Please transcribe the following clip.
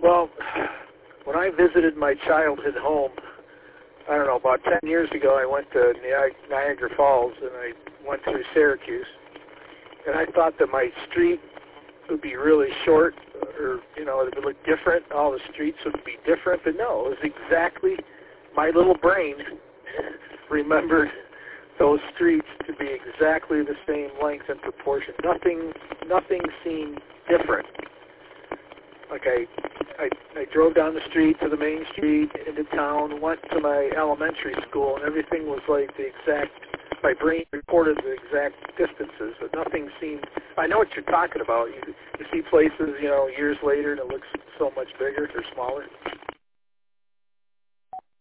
Well, when I visited my childhood home, I don't know, about 10 years ago, I went to Niagara Falls, and I went through Syracuse, and I thought that my street would be really short, or, you know, it would look different, all the streets would be different, but no, it was exactly, my little brain remembered those streets to be exactly the same length and proportion. Nothing seemed different. Like I drove down the street to the main street into town, went to my elementary school, and everything was like the exact, my brain recorded the exact distances, but nothing seemed, I know what you're talking about. You see places, you know, years later, and it looks so much bigger or smaller.